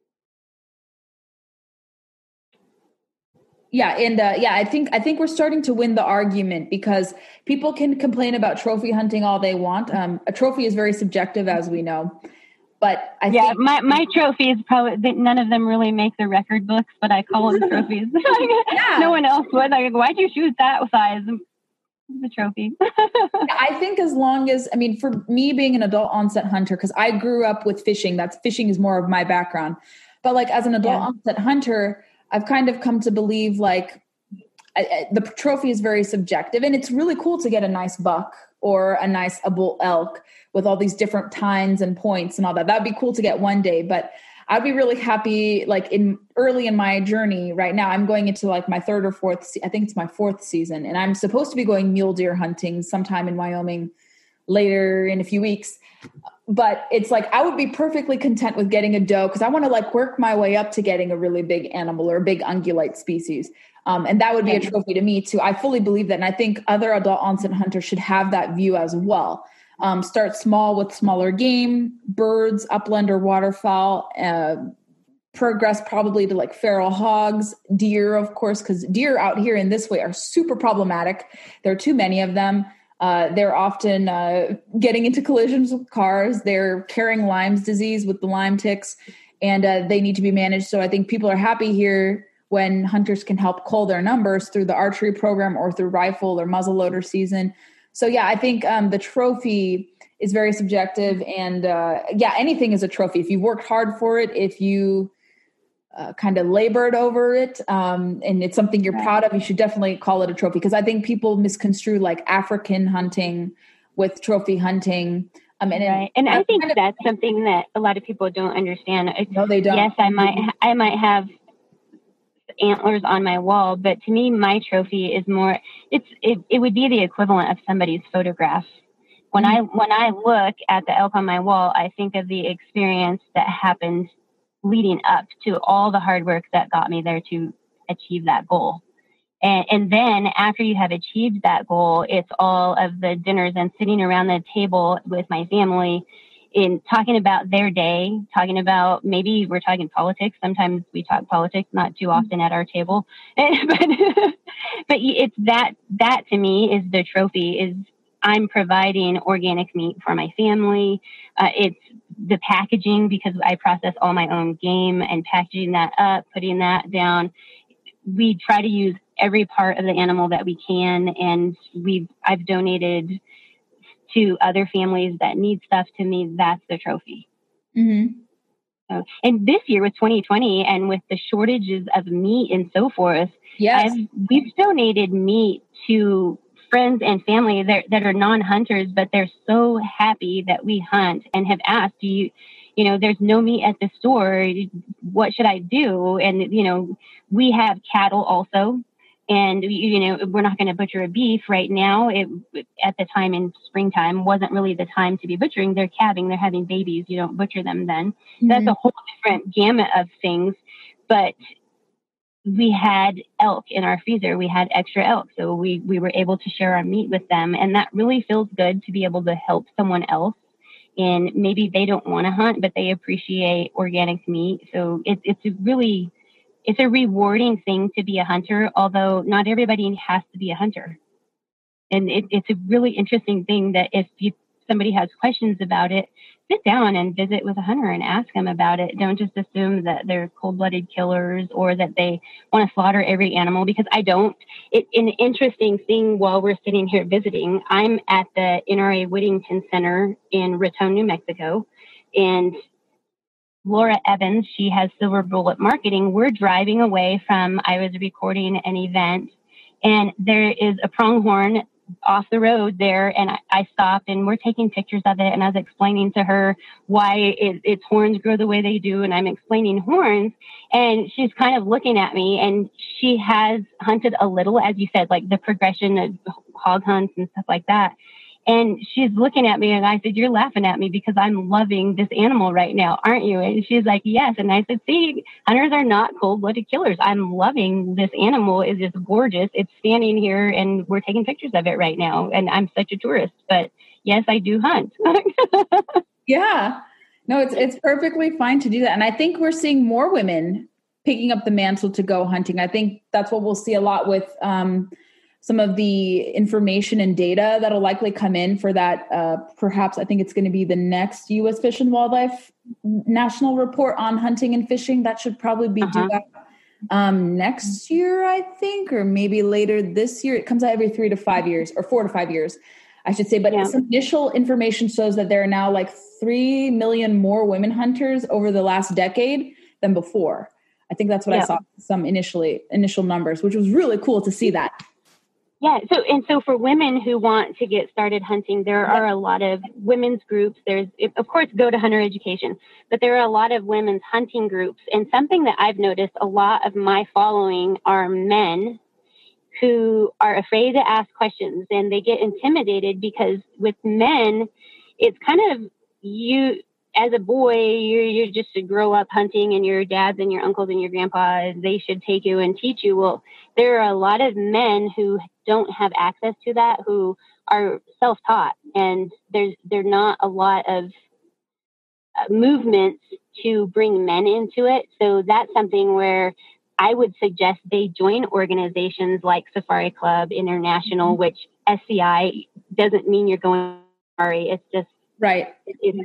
Yeah. And uh, yeah, I think, I think we're starting to win the argument, because people can complain about trophy hunting all they want. Um, a trophy is very subjective, as we know, but I yeah, think my, my trophies, probably none of them really make the record books, but I call them trophies. yeah. No one else would. Like, why'd you shoot that size? The trophy. I think as long as, I mean, for me being an adult onset hunter, because I grew up with fishing, that's fishing is more of my background. But like as an adult yeah. onset hunter, I've kind of come to believe like I, I, the trophy is very subjective, and it's really cool to get a nice buck or a nice a bull elk with all these different tines and points and all that. That'd be cool to get one day, but I'd be really happy, like in early in my journey right now, I'm going into like my third or fourth, se- I think it's my fourth season, and I'm supposed to be going mule deer hunting sometime in Wyoming later in a few weeks. But it's like, I would be perfectly content with getting a doe, because I want to like work my way up to getting a really big animal or a big ungulate species. Um, and that would be a trophy to me too. I fully believe that. And I think other adult onset hunters should have that view as well. Um, start small with smaller game, birds, upland or waterfowl, uh, progress probably to like feral hogs, deer, of course, because deer out here in this way are super problematic. There are too many of them. Uh, they're often uh, getting into collisions with cars. They're carrying Lyme's disease with the Lyme ticks, and uh, they need to be managed. So I think people are happy here when hunters can help cull their numbers through the archery program or through rifle or muzzleloader season. So yeah, I think um, the trophy is very subjective, and uh, yeah, anything is a trophy. If you worked hard for it, if you uh, kind of labored over it, um, and it's something you're proud of, you should definitely call it a trophy. Because I think people misconstrue like African hunting with trophy hunting. Um, and right. and I think that's something that a lot of people don't understand. No, they don't. Yes, I might, I might have antlers on my wall, but to me, my trophy is more, it's, it, it would be the equivalent of somebody's photograph. When mm-hmm. I, when I look at the elk on my wall, I think of the experience that happened leading up to all the hard work that got me there to achieve that goal. And, and then after you have achieved that goal, it's all of the dinners and sitting around the table with my family in talking about their day, talking about, maybe we're talking politics. Sometimes we talk politics, not too often at our table. but, but it's that, that to me is the trophy, is I'm providing organic meat for my family. Uh, it's the packaging, because I process all my own game, and packaging that up, putting that down. We try to use every part of the animal that we can. And we've, I've donated to other families that need stuff. To me, that's the trophy. Mm-hmm. So, and this year with twenty twenty and with the shortages of meat and so forth, yes, I've, we've donated meat to friends and family that, that are non-hunters, but they're so happy that we hunt and have asked, do you, you know, there's no meat at the store. What should I do? And, you know, we have cattle also. And, you know, we're not going to butcher a beef right now. It, at the time in springtime, wasn't really the time to be butchering. They're calving, they're having babies. You don't butcher them then. Mm-hmm. That's a whole different gamut of things. But we had elk in our freezer. We had extra elk. So we, we were able to share our meat with them. And that really feels good to be able to help someone else. And maybe they don't want to hunt, but they appreciate organic meat. So it, it's a really... It's a rewarding thing to be a hunter, although not everybody has to be a hunter. And it, it's a really interesting thing that if you, somebody has questions about it, sit down and visit with a hunter and ask them about it. Don't just assume that they're cold-blooded killers or that they want to slaughter every animal, because I don't. It, an interesting thing while we're sitting here visiting, I'm at the N R A Whittington Center in Raton, New Mexico, and Laura Evans, she has Silver Bullet Marketing. We're driving away from, I was recording an event, and there is a pronghorn off the road there, and I, I stopped, and we're taking pictures of it, and I was explaining to her why it, its horns grow the way they do, and I'm explaining horns, and she's kind of looking at me, and she has hunted a little, as you said, like the progression of hog hunts and stuff like that. And she's looking at me, and I said, "You're laughing at me because I'm loving this animal right now, aren't you?" And she's like, "Yes." And I said, "See, hunters are not cold-blooded killers. I'm loving this animal. It's just gorgeous. It's standing here, and we're taking pictures of it right now. And I'm such a tourist. But yes, I do hunt." Yeah. No, it's it's perfectly fine to do that. And I think we're seeing more women picking up the mantle to go hunting. I think that's what we'll see a lot with um some of the information and data that'll likely come in for that. Uh, perhaps I think it's going to be the next U S Fish and Wildlife National Report on Hunting and Fishing. That should probably be uh-huh. due out um, next year, I think, or maybe later this year. It comes out every three to five years or four to five years, I should say. But yeah. Some initial information shows that there are now like three million more women hunters over the last decade than before. I think that's what yeah. I saw, some initially initial numbers, which was really cool to see that. Yeah. So, and so for women who want to get started hunting, there are a lot of women's groups. There's, of course, Go to Hunter Education, but there are a lot of women's hunting groups. And something that I've noticed, a lot of my following are men who are afraid to ask questions, and they get intimidated because with men, it's kind of you as a boy, you're, you're just to grow up hunting, and your dads and your uncles and your grandpas, they should take you and teach you. Well, there are a lot of men who don't have access to that, who are self-taught, and there's there's not a lot of uh, movements to bring men into it. So that's something where I would suggest they join organizations like Safari Club International, which S C I doesn't mean you're going safari. It's just right. It, it,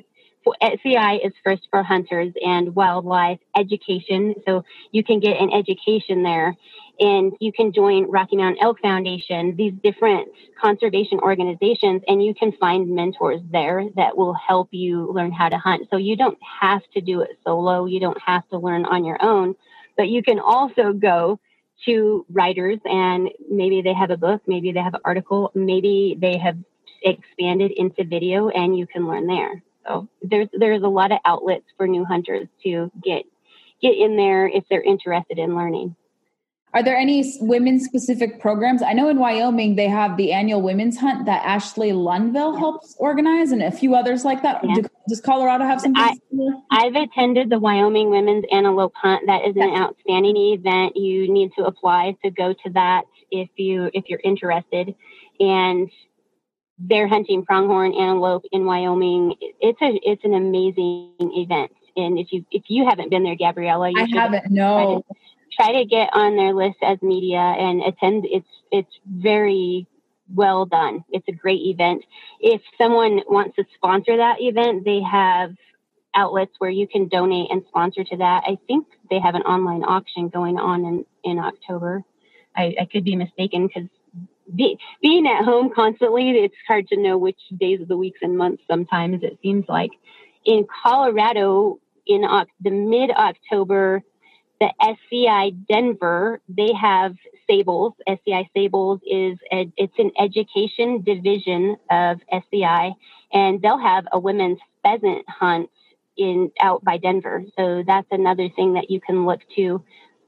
S C I is first for hunters and wildlife education. So you can get an education there, and you can join Rocky Mountain Elk Foundation, these different conservation organizations, and you can find mentors there that will help you learn how to hunt. So you don't have to do it solo. You don't have to learn on your own, but you can also go to writers, and maybe they have a book, maybe they have an article, maybe they have expanded into video, and you can learn there. So there's there's a lot of outlets for new hunters to get get in there if they're interested in learning. Are there any women specific programs? I know in Wyoming they have the annual women's hunt that Ashley Lundville helps organize, and a few others like that. Yeah. Do, does Colorado have something? I, I've attended the Wyoming Women's Antelope Hunt. That is an yes. outstanding event. You need to apply to go to that if you if you're interested. And they're hunting pronghorn antelope in Wyoming. It's a it's an amazing event. And if you if you haven't been there, Gabriella, you I haven't. No. Try to, try to get on their list as media and attend. It's it's very well done. It's a great event. If someone wants to sponsor that event, they have outlets where you can donate and sponsor to that. I think they have an online auction going on in, in October. I, I could be mistaken because Be, being at home constantly, it's hard to know which days of the weeks and months sometimes, it seems like. In Colorado, in uh, the mid-October, the S C I Denver, they have Sables. S C I Sables is a, it's an education division of S C I, and they'll have a women's pheasant hunt in out by Denver. So that's another thing that you can look to.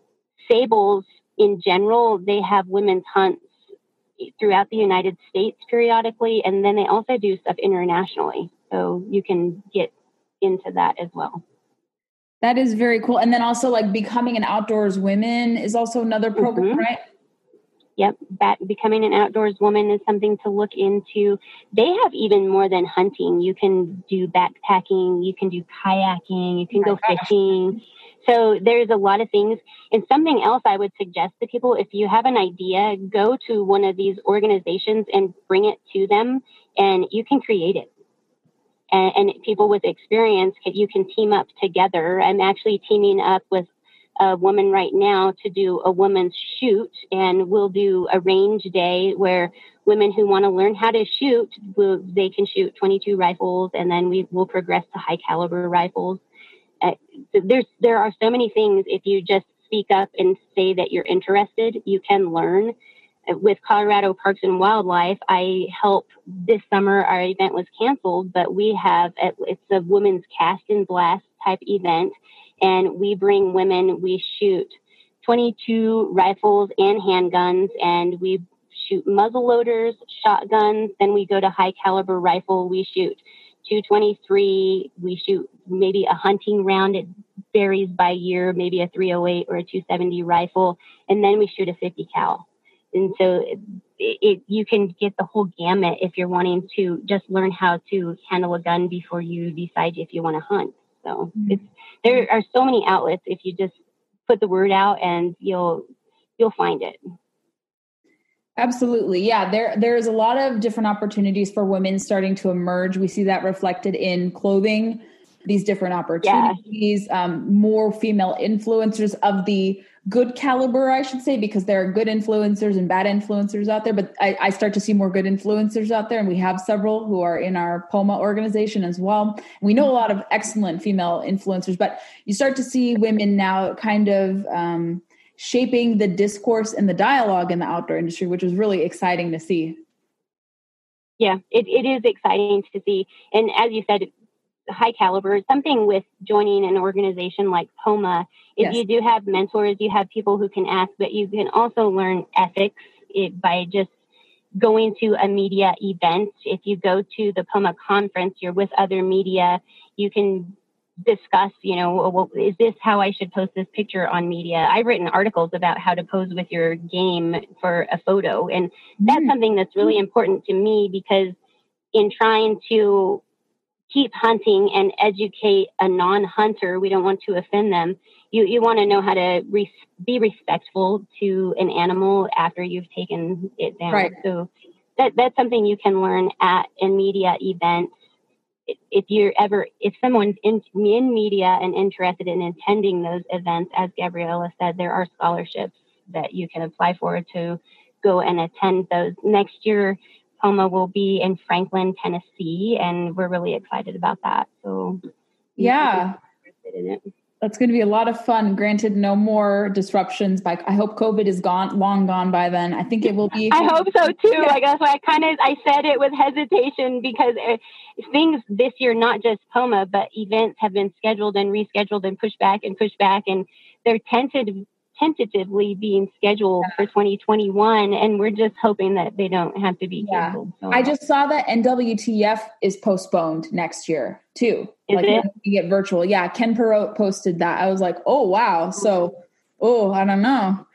Sables, in general, they have women's hunts throughout the United States periodically, and then they also do stuff internationally. So you can get into that as well. That is very cool. And then also like Becoming an Outdoors Woman is also another program, mm-hmm. right? Yep. That Becoming an Outdoors Woman is something to look into. They have even more than hunting. You can do backpacking, you can do kayaking, you can oh go gosh. fishing. So there's a lot of things. And something else I would suggest to people, if you have an idea, go to one of these organizations and bring it to them, and you can create it. And, and people with experience, you can team up together. I'm actually teaming up with a woman right now to do a woman's shoot, and we'll do a range day where women who want to learn how to shoot, will, they can shoot twenty-two rifles, and then we will progress to high caliber rifles. Uh, there's there are so many things. If you just speak up and say that you're interested, you can learn. Uh, with Colorado Parks and Wildlife, I help this summer. Our event was canceled, but we have a, it's a women's cast and blast type event, and we bring women. We shoot twenty-two rifles and handguns, and we shoot muzzle loaders, shotguns. Then we go to high caliber rifle. We shoot two twenty-three, we shoot maybe a hunting round. It varies by year, maybe a three oh eight or a two seventy rifle. And then we shoot a fifty cal. And so it, it, you can get the whole gamut if you're wanting to just learn how to handle a gun before you decide if you want to hunt. So mm-hmm. it's, there are so many outlets. If you just put the word out, and you'll, you'll find it. Absolutely. Yeah. There, there's a lot of different opportunities for women starting to emerge. We see that reflected in clothing, these different opportunities, yeah. um, more female influencers of the good caliber, I should say, because there are good influencers and bad influencers out there. But I, I start to see more good influencers out there. And we have several who are in our P O M A organization as well. We know a lot of excellent female influencers, but you start to see women now kind of, um, shaping the discourse and the dialogue in the outdoor industry, which is really exciting to see. Yeah, it, it is exciting to see. And as you said, high caliber, something with joining an organization like P O M A, if yes. you do have mentors, you have people who can ask, but you can also learn ethics it, by just going to a media event. If you go to the P O M A conference, you're with other media, you can discuss, you know, well, is this how I should post this picture on media? I've written articles about how to pose with your game for a photo. And that's mm-hmm. something that's really important to me, because in trying to keep hunting and educate a non-hunter, we don't want to offend them. You you want to know how to res- be respectful to an animal after you've taken it down. Right. So that that's something you can learn at a media event. if you're ever, if someone's in, in media and interested in attending those events, as Gabriella said, there are scholarships that you can apply for to go and attend those. Next year, POMA will be in Franklin, Tennessee, and we're really excited about that. So yeah, in it. That's going to be a lot of fun. Granted, no more disruptions. By I hope COVID is gone, long gone by then. I think it will be. I hope so too. Yeah. Like that's why I kind of I said it with hesitation because uh, things this year, not just POMA, but events have been scheduled and rescheduled and pushed back and pushed back, and they're tentative, tentatively being scheduled yeah. for twenty twenty-one, and we're just hoping that they don't have to be yeah. canceled. So. I just saw that N W T F is postponed next year too. Is like it? You get virtual. Yeah, Ken Perot posted that. I was like, oh wow. So, oh, I don't know.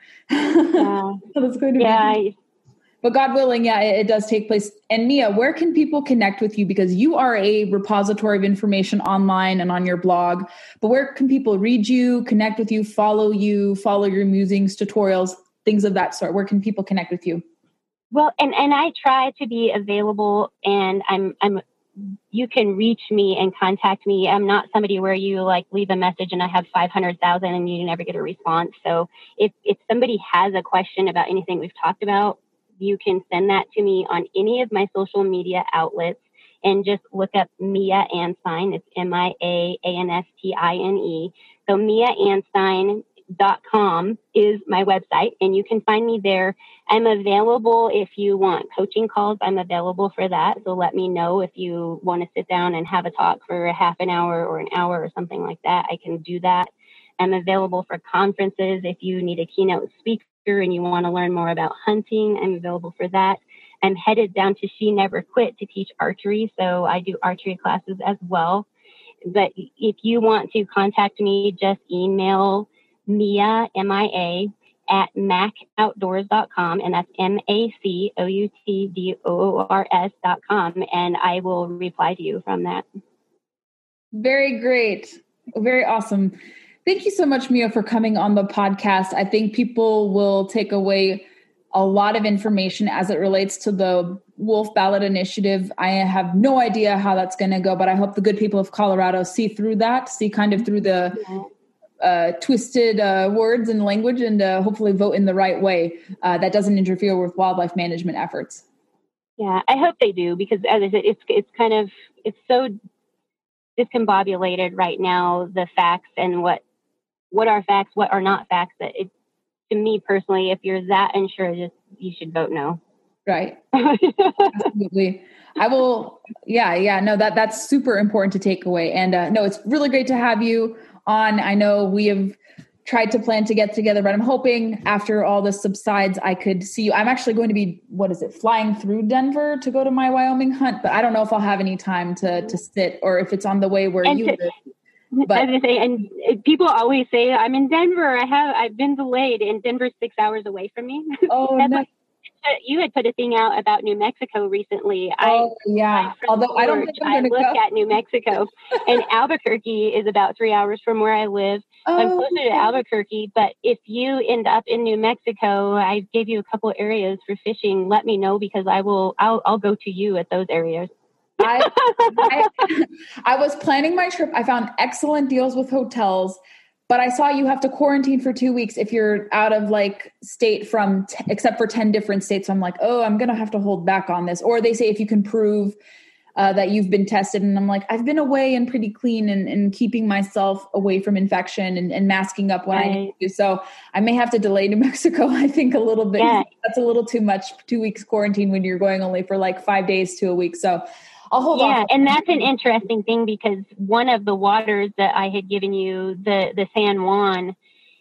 Yeah. That's going to yeah. be. But God willing, yeah, it, it does take place. And Mia, where can people connect with you? Because you are a repository of information online and on your blog. But where can people read you, connect with you, follow you, follow your musings, tutorials, things of that sort? Where can people connect with you? Well, and, and I try to be available, and I'm I'm. you can reach me and contact me. I'm not somebody where you like leave a message and I have five hundred thousand and you never get a response. So if if somebody has a question about anything we've talked about, you can send that to me on any of my social media outlets and just look up Mia Anstine. It's M I A A N S T I N E. So Mia Anstine dot com is my website, and you can find me there. I'm available if you want coaching calls. I'm available for that. So let me know if you want to sit down and have a talk for a half an hour or an hour or something like that. I can do that. I'm available for conferences. If you need a keynote speaker and you want to learn more about hunting, I'm available for that. I'm headed down to She Never Quit to teach archery. So I do archery classes as well. But if you want to contact me, just email Mia, M I A, at mac outdoors dot com, and that's M A C O U T D O O R S dot com, and I will reply to you from that. Very great. Very awesome. Thank you so much, Mia, for coming on the podcast. I think people will take away a lot of information as it relates to the Wolf Ballot Initiative. I have no idea how that's going to go, but I hope the good people of Colorado see through that, see kind of through the yeah. Uh, twisted uh, words and language, and uh, hopefully vote in the right way uh, that doesn't interfere with wildlife management efforts. Yeah, I hope they do, because as I said, it's it's kind of it's so discombobulated right now, the facts and what what are facts, what are not facts. That it, to me personally, if you're that unsure, just you should vote no. Right. Absolutely. I will. Yeah, yeah. No, that that's super important to take away. And uh, no, it's really great to have you on. I know we have tried to plan to get together, but I'm hoping after all this subsides, I could see you. I'm actually going to be, what is it, flying through Denver to go to my Wyoming hunt, but I don't know if I'll have any time to to sit or if it's on the way where and you to, live. But, as I say, and people always say, I'm in Denver. I have, I've been delayed, and Denver's six hours away from me. Oh, no. You had put a thing out about New Mexico recently. Oh, I, yeah. Although I don't think I'm I look go. at New Mexico, and Albuquerque is about three hours from where I live. Oh, I'm closer okay. to Albuquerque, but if you end up in New Mexico, I gave you a couple areas for fishing. Let me know, because I will. I'll, I'll go to you at those areas. I, I, I was planning my trip. I found excellent deals with hotels. But I saw you have to quarantine for two weeks if you're out of like state from, t- except for ten different states. So I'm like, oh, I'm going to have to hold back on this. Or they say if you can prove uh, that you've been tested. And I'm like, I've been away and pretty clean and, and keeping myself away from infection and, and masking up when right. I need to. So I may have to delay New Mexico, I think, a little bit. Yeah. That's a little too much, two weeks quarantine when you're going only for like five days to a week. So I'll hold yeah, on. Yeah, and that's an interesting thing, because one of the waters that I had given you, the, the San Juan,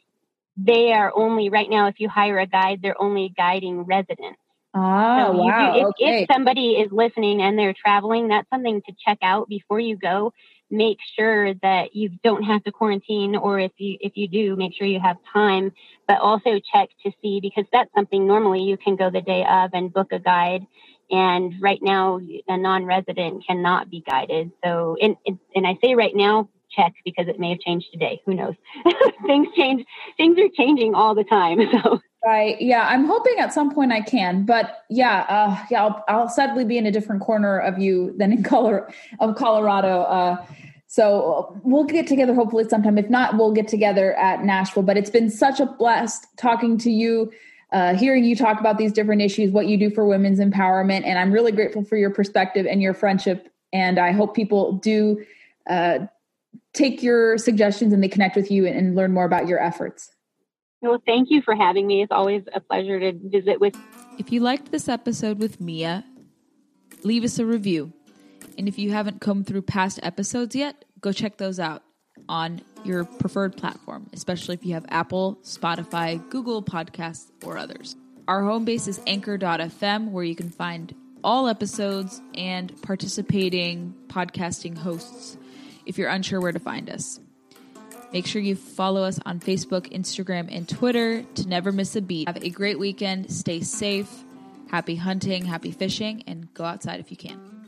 they are only, right now, if you hire a guide, they're only guiding residents. Ah, so wow. Do, if, okay. if somebody is listening and they're traveling, that's something to check out before you go. Make sure that you don't have to quarantine, or if you if you do, make sure you have time, but also check to see, because that's something normally you can go the day of and book a guide. And right now, a non-resident cannot be guided. So, and, and I say right now, check, because it may have changed today. Who knows? Things change. Things are changing all the time. So I, yeah, I'm hoping at some point I can, but yeah, uh, yeah, I'll, I'll sadly be in a different corner of you than in Colorado, of Colorado. Uh, so we'll get together hopefully sometime. If not, we'll get together at Nashville, but it's been such a blast talking to you, uh, hearing you talk about these different issues, what you do for women's empowerment. And I'm really grateful for your perspective and your friendship. And I hope people do, uh, take your suggestions and they connect with you and, and learn more about your efforts. Well, thank you for having me. It's always a pleasure to visit with. If you liked this episode with Mia, leave us a review. And if you haven't come through past episodes yet, go check those out on your preferred platform, especially if you have Apple, Spotify, Google Podcasts, or others. Our home base is anchor dot f m, where you can find all episodes and participating podcasting hosts if you're unsure where to find us. Make sure you follow us on Facebook, Instagram, and Twitter to never miss a beat. Have a great weekend. Stay safe. Happy hunting, happy fishing, and go outside if you can.